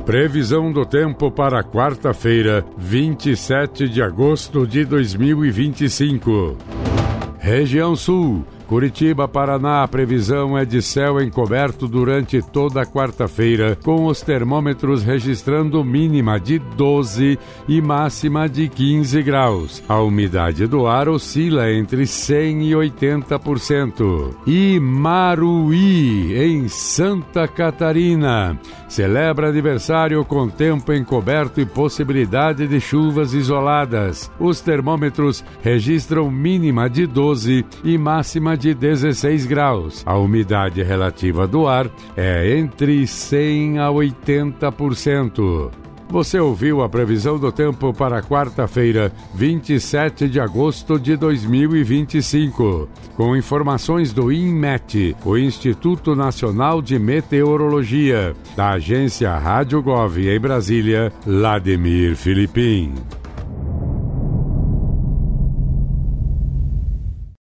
Previsão do tempo para quarta-feira, 27 de agosto de 2025. Região Sul. Curitiba, Paraná, a previsão é de céu encoberto durante toda a quarta-feira, com os termômetros registrando mínima de 12 e máxima de 15 graus. A umidade do ar oscila entre 100% e 80%. E Maruí, em Santa Catarina, celebra aniversário com tempo encoberto e possibilidade de chuvas isoladas. Os termômetros registram mínima de 12 e máxima de 16 graus. A umidade relativa do ar é entre 100% a 80%. Você ouviu a previsão do tempo para quarta-feira, 27 de agosto de 2025. Com informações do INMET, o Instituto Nacional de Meteorologia, da agência Rádio Gov em Brasília, Lademir Filipim.